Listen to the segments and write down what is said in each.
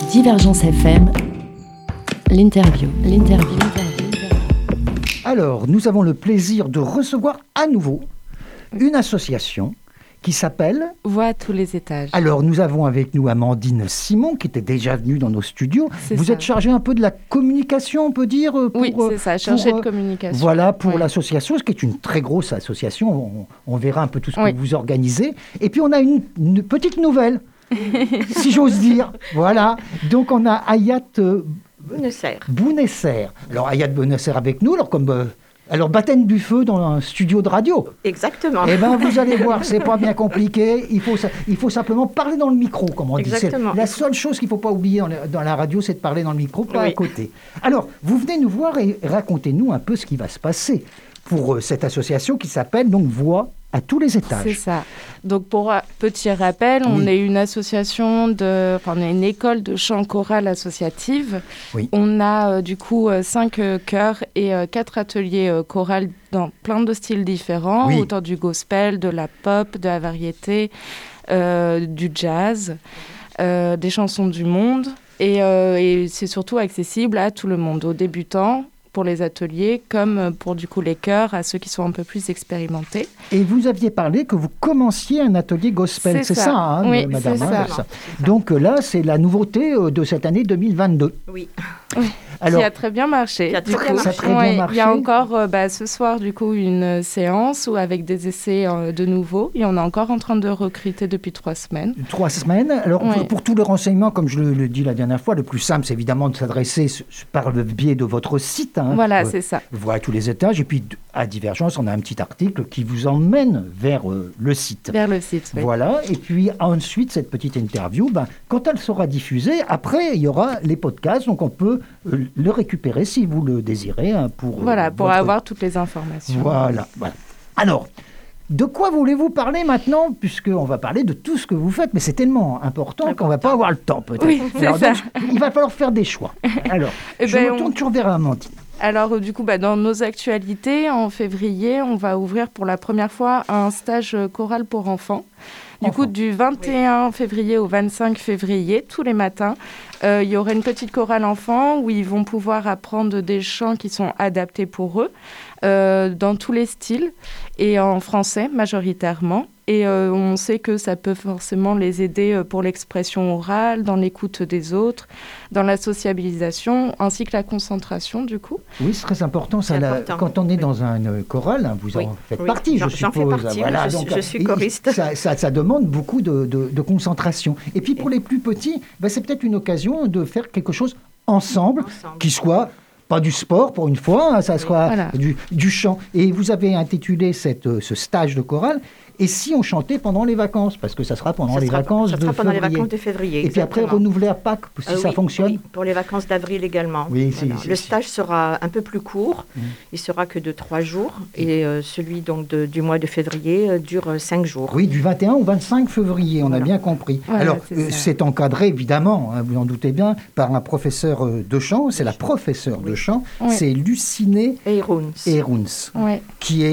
Divergence FM, l'interview. Alors, nous avons le plaisir de recevoir à nouveau une association qui s'appelle... Voix à tous les étages. Alors, nous avons avec nous Amandine Simon, qui était déjà venue dans nos studios. Vous êtes chargée un peu de la communication, on peut dire Oui, c'est ça, chargée de communication. Voilà, pour l'association, ce qui est une très grosse association. On verra un peu tout ce que vous organisez. Et puis, on a une petite nouvelle, si j'ose dire. Voilà. Donc, on a Hayat Bounesser. Alors, Hayat Bounesser avec nous. Alors, baptême du feu dans un studio de radio. Exactement. Eh bien, vous allez voir, c'est pas bien compliqué. Il faut simplement parler dans le micro, comme on dit. Exactement. C'est la seule chose qu'il ne faut pas oublier dans la radio, c'est de parler dans le micro, pas à côté. Alors, vous venez nous voir et racontez-nous un peu ce qui va se passer pour cette association qui s'appelle donc Voix à tous les étages. C'est ça. Donc, pour un petit rappel, on est une association on est une école de chant choral associative. Oui. On a du coup 5 chœurs et 4 ateliers chorales dans plein de styles différents, autant du gospel, de la pop, de la variété, du jazz, des chansons du monde. Et c'est surtout accessible à tout le monde, aux débutants, pour les ateliers, comme pour du coup les chœurs, à ceux qui sont un peu plus expérimentés. Et vous aviez parlé que vous commenciez un atelier gospel, c'est ça, hein, oui, madame, c'est ça. Donc là, c'est la nouveauté de cette année 2022. Oui. Alors, qui a très bien marché. Il y a encore ce soir du coup une séance avec des essais de nouveau et on est encore en train de recruter depuis 3 semaines. 3 semaines. Alors pour tous les renseignements, comme je le dis la dernière fois, le plus simple c'est évidemment de s'adresser par le biais de votre site. Hein, voilà, c'est ça. Voix à tous les étages et puis à Divergence, on a un petit article qui vous emmène vers le site. Vers le site, oui. Voilà. Et puis ensuite cette petite interview, quand elle sera diffusée, après il y aura les podcasts, donc on peut le récupérer si vous le désirez. Hein, pour avoir toutes les informations. Voilà. Alors, de quoi voulez-vous parler maintenant, puisqu'on va parler de tout ce que vous faites, mais c'est tellement important qu'on ne va pas avoir le temps peut-être. Oui, donc, il va falloir faire des choix. Alors, je me tourne toujours vers Amandine. Alors, du coup, dans nos actualités, en février, on va ouvrir pour la première fois un stage choral pour enfants. Du coup, du 21 février au 25 février, tous les matins, il y aura une petite chorale enfant où ils vont pouvoir apprendre des chants qui sont adaptés pour eux, dans tous les styles, et en français majoritairement. Et on sait que ça peut forcément les aider pour l'expression orale, dans l'écoute des autres, dans la sociabilisation, ainsi que la concentration, du coup. Oui, c'est très important. Quand on est dans un choral, hein, vous en faites partie, je suppose. J'en fais partie, voilà, je suis choriste. Ça demande beaucoup de concentration. Et puis pour les plus petits, c'est peut-être une occasion de faire quelque chose ensemble. Qui soit... pas du sport pour une fois, hein, ça soit du chant. Et vous avez intitulé ce stage de chorale « Et si on chantait pendant les vacances ?» Parce que ça sera pendant les vacances de février. Et puis après, renouveler à Pâques, si ça fonctionne. Oui, pour les vacances d'avril également. Oui, Le stage sera un peu plus court. Il sera que de 3 jours. Et celui donc, du mois de février dure 5 jours. Oui, du 21 au 25 février, on a bien compris. Voilà, alors, c'est encadré, évidemment, hein, vous en doutez bien, par un professeur de chant. C'est la professeure de chant. C'est Luciné Eruns, qui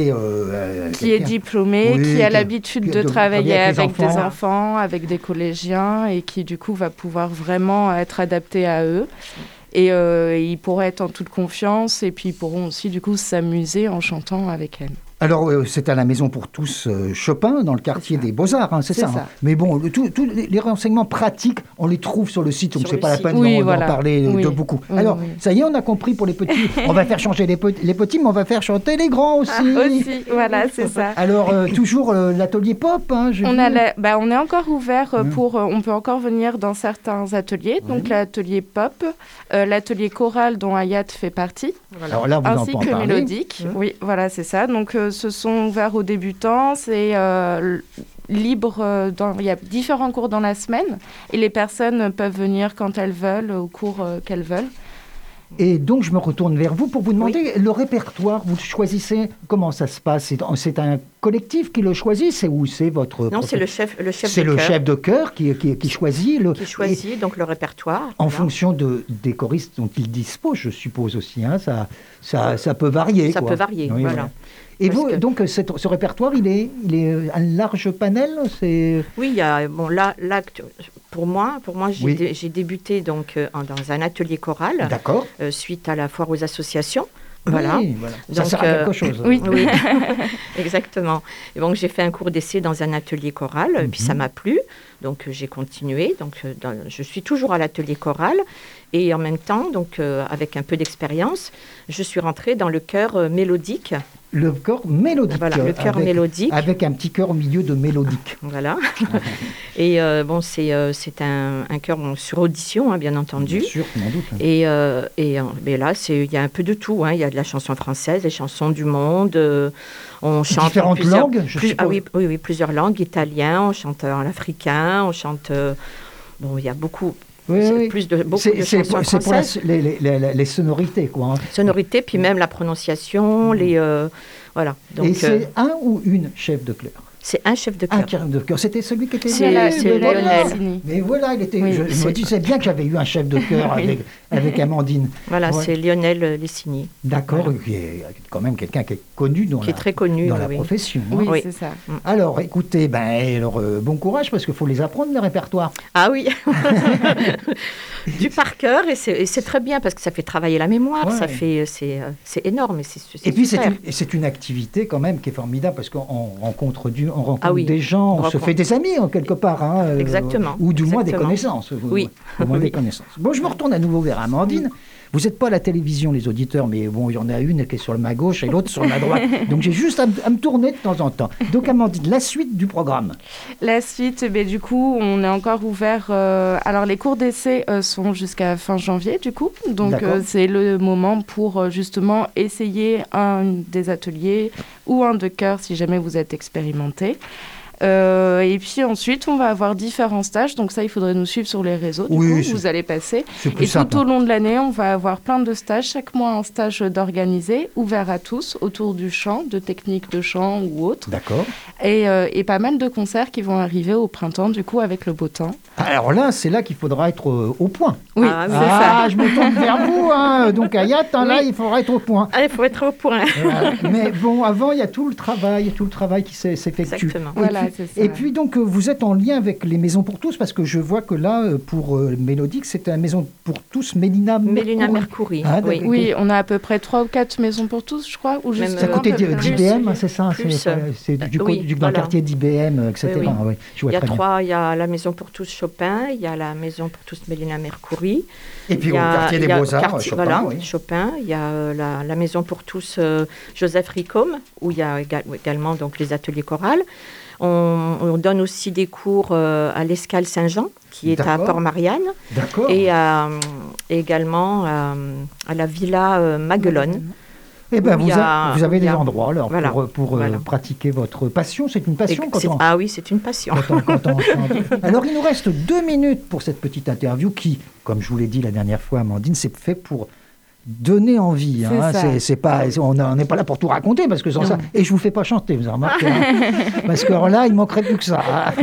est diplômée, qui a l'habitude de travailler avec des enfants, avec des collégiens, et qui du coup va pouvoir vraiment être adapté à eux. Et ils pourront être en toute confiance, et puis ils pourront aussi du coup s'amuser en chantant avec elle. Alors, c'est à la Maison pour tous Chopin, dans le quartier des Beaux-Arts, hein, c'est ça. Hein. Mais bon, tous les renseignements pratiques, on les trouve sur le site, donc c'est pas la peine d'en parler de beaucoup. Alors, ça y est, on a compris pour les petits. On va faire changer les petits, mais on va faire chanter les grands aussi. Aussi, voilà, c'est ça. Alors, toujours l'atelier pop. Hein, on est encore ouvert on peut encore venir dans certains ateliers. Donc, l'atelier pop, l'atelier choral dont Hayat fait partie, alors là, ainsi que mélodique. Oui, voilà, c'est ça. Donc, ce sont ouverts aux débutants, c'est libre, il y a différents cours dans la semaine et les personnes peuvent venir quand elles veulent, aux cours qu'elles veulent. Et donc, je me retourne vers vous pour vous demander le répertoire. Vous choisissez, comment ça se passe ? C'est un collectif qui le choisit ? C'est votre... Non, c'est le chef de chœur. C'est le chef de chœur qui choisit. Qui choisit donc le répertoire. En fonction des choristes dont il dispose, je suppose aussi. Hein, ça peut varier. Ça peut varier, voilà. Et vous, donc, ce répertoire, il est un large panel, c'est... Oui, il y a, là, pour moi, j'ai débuté donc dans un atelier choral. D'accord. Suite à la foire aux associations. Voilà. Ça donc, sert à quelque chose. Oui, exactement. Et donc j'ai fait un cours d'essai dans un atelier choral, puis ça m'a plu, donc j'ai continué. Donc je suis toujours à l'atelier choral et en même temps, donc avec un peu d'expérience, je suis rentrée dans le chœur mélodique. Le chœur mélodique. Voilà, le chœur mélodique. Avec un petit chœur au milieu de mélodique. Voilà. Et c'est un chœur sur audition, bien entendu. Bien sûr, sans doute. Et là, il y a un peu de tout. Il y a de la chanson française, des chansons du monde. On chante différentes langues, je suppose. Oui, plusieurs langues. Italien, on chante en africain, on chante... il y a beaucoup... Oui. Beaucoup de chansons françaises. C'est pour les sonorités, quoi. Sonorités, puis même la prononciation, voilà. Donc, et c'est un ou une chef de chœur? C'est un chef de chœur. Un chef de chœur. C'était celui qui était... C'est Lionel. Mais voilà, il était... Je me disais bien que j'avais eu un chef de chœur avec Amandine. Voilà, c'est Lionel Lessigny. D'accord, voilà. Qui est quand même quelqu'un qui est connu dans très connu, la profession. Oui, c'est ça. Alors, écoutez, bon courage, parce qu'il faut les apprendre, le répertoire. Ah oui. Du par cœur, et c'est très bien, parce que ça fait travailler la mémoire, c'est énorme. Et puis, c'est une activité quand même qui est formidable, parce qu'on rencontre des gens, on se fait des amis, en quelque part. Exactement. Ou du moins des connaissances. Oui. Des connaissances. Bon, je me retourne à nouveau vers Amandine. Vous n'êtes pas à la télévision, les auditeurs, mais bon, il y en a une qui est sur ma gauche et l'autre sur ma droite. Donc, j'ai juste à me tourner de temps en temps. Donc, Amandine, la suite du programme. La suite, du coup, on est encore ouvert... alors, les cours d'essai sont jusqu'à fin janvier, du coup. Donc, c'est le moment pour, justement, essayer un des ateliers ou un de chœur, si jamais vous êtes expérimenté. Et puis ensuite, on va avoir différents stages. Donc ça, il faudrait nous suivre sur les réseaux. Du coup, vous allez passer. Et tout au long de l'année, on va avoir plein de stages. Chaque mois, un stage d'organisé, ouvert à tous, autour du chant, de techniques de chant ou autres. D'accord. Et pas mal de concerts qui vont arriver au printemps, du coup, avec le beau temps. Alors là, c'est là qu'il faudra être au point. Oui, c'est ça. Je me tourne vers vous. Donc, Ayat, là, il faudra être au point. Il faut être au point. Mais bon, avant, il y a tout le travail qui s'effectue. Exactement. Voilà. Et puis donc vous êtes en lien avec les Maisons pour tous, parce que je vois que là pour Mélodique c'est la Maison pour tous Mélina Mercouri. Oui, on a à peu près 3 ou 4 Maisons pour tous, je crois, ou juste c'est à côté d'IBM, c'est ça, c'est dans le quartier d'IBM, etc. Il y a la Maison pour tous Chopin, il y a la Maison pour tous Mélina Mercouri. Et puis au quartier des Beaux-Arts, Chopin, il y a la Maison pour tous Joseph Ricôme, où il y a également donc les ateliers chorales. On donne aussi des cours à l'Escale Saint-Jean, qui est à Port-Marianne. D'accord. Et également à la Villa Maguelone. Eh bien, vous avez des endroits alors, pour pratiquer votre passion. C'est une passion Ah oui, c'est une passion. Quand on chante. Alors, il nous reste 2 minutes pour cette petite interview qui, comme je vous l'ai dit la dernière fois, Amandine, c'est fait pour donner envie. C'est pas, on n'est pas là pour tout raconter, parce que sans ça... Et je ne vous fais pas chanter, vous avez remarqué. Parce que là, il ne manquerait plus que ça.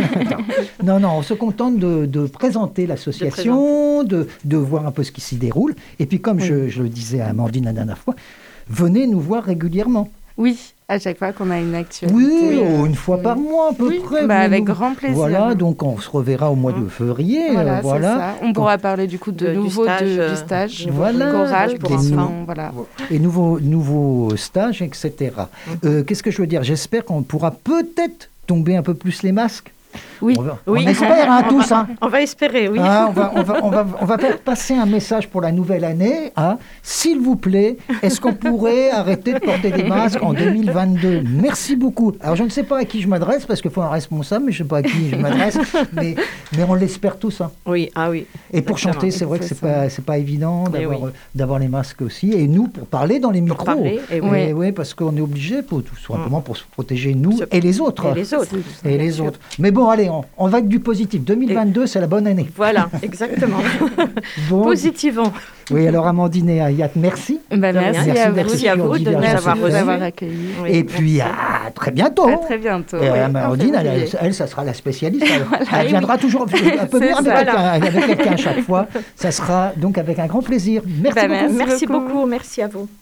Non, on se contente de présenter l'association, de voir un peu ce qui s'y déroule. Et puis, comme je le disais à Amandine la dernière fois, venez nous voir régulièrement. Oui, à chaque fois qu'on a une actualité. Oui, une fois par mois à peu près. Avec grand plaisir. Voilà, donc on se reverra au mois de février. Voilà. C'est ça. On pourra parler du coup du stage choral pour enfants. Et nouveaux stages, etc. Qu'est-ce que je veux dire? J'espère qu'on pourra peut-être tomber un peu plus les masques. Oui. On espère tous. On va espérer, oui. On va faire passer un message pour la nouvelle année. S'il vous plaît, est-ce qu'on pourrait arrêter de porter des masques en 2022? Merci beaucoup. Alors, je ne sais pas à qui je m'adresse, parce qu'il faut un responsable, mais je ne sais pas à qui je m'adresse. mais on l'espère tous. Oui, oui. Et pour chanter, c'est vrai que c'est pas évident d'avoir les masques aussi. Et nous, pour parler dans les micros. Oui, parce qu'on est obligé, tout simplement pour se protéger, nous et les autres. Et les autres. Mais bon, allez, on va avec du positif. 2022, c'est la bonne année. Voilà, exactement. Positivons. Oui, alors Amandine et Ayat, merci. Merci à vous de nous avoir accueillis. Et puis à très bientôt. À très bientôt. Et Amandine, elle, ça sera la spécialiste. Elle viendra toujours un peu venir avec quelqu'un à chaque fois. Ça sera donc avec un grand plaisir. Merci beaucoup. Merci beaucoup. Merci à vous.